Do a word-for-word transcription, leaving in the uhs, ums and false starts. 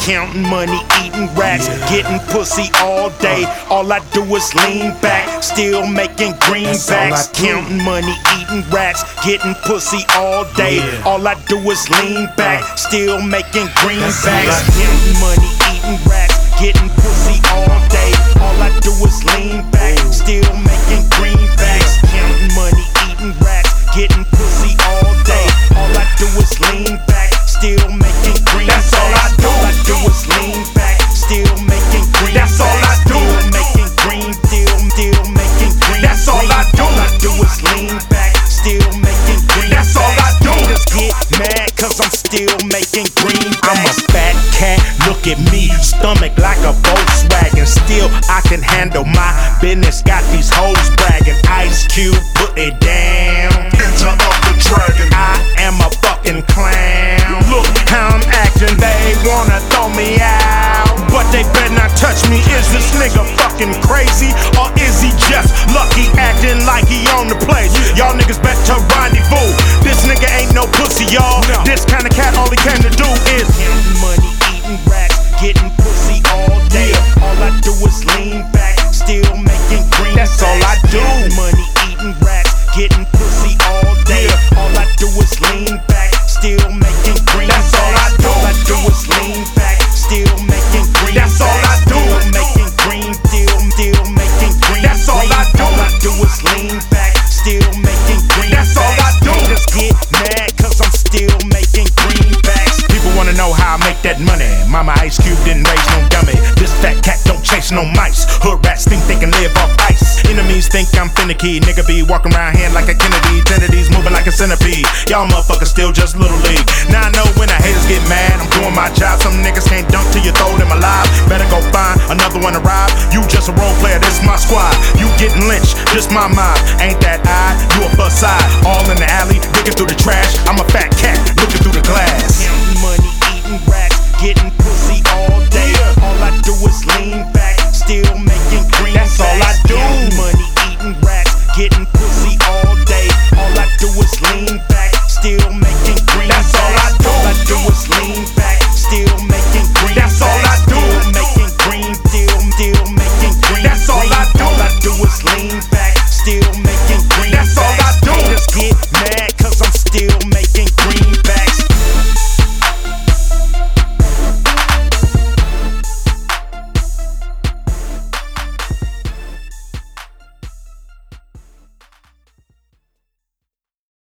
counting money, eating rats, getting pussy all day. All I do is lean back, still making greenbacks. Counting money, eating rats, getting pussy all day. All I do is lean back, still making greenbacks. Counting money, eating rats, getting pussy all day. All I do is lean back, still making greenbacks. Counting money, eating rats, getting pussy all day. All I do is lean back, still making greenbacks. That's all I do. All I do is lean back, still making greenbacks. That's all I do. Still making green, still, still making green. That's all I do. All I do is lean back, still making greenbacks. That's all I do. Haters get mad cause I'm still making greenbacks. I'm a fat cat, look at me, stomach like a Volkswagen. Still I can handle my business, got these hoes bragging. Ice Cube, put it down. Enter of the dragon. I am a fucking clown. Look how I'm acting, they wanna throw me out, but they better not touch me. Is this nigga fucking crazy, or is he just lucky acting like he on the place? Y'all niggas better rendezvous. This nigga ain't no pussy, y'all. This kind of cat, all he came to do is counting money, eating rats, getting pussy all day. All I do is lean back, still making green. That's all I do. Counting money, eating rats, getting pussy all day. All I do is lean back, still making green. That's all I do. All I do is lean back, still making green. That's all I do. Still making green, still, still making green. That's all I do. All I do is lean back, still making green. That's all I do. Haters get mad cause I'm still making greenbacks. People wanna know how I make that money. Mama Ice Cube didn't raise no dummy. This fat cat don't chase no mice. Hood rats think they can live off ice. Enemies think I'm finicky. Nigga be walking around here like a Kennedy. Trinity's moving like a centipede. Y'all motherfuckers still just little league. Now I know when the haters get mad, I'm doing my job. Some niggas can't dunk till you throw them alive. Better go find another one to rob. You just a role player, this my squad. You getting lynched, just my mob. Ain't that odd? You a bust side. All in the alley, digging through the trash. I'm a fat cat, looking through the glass.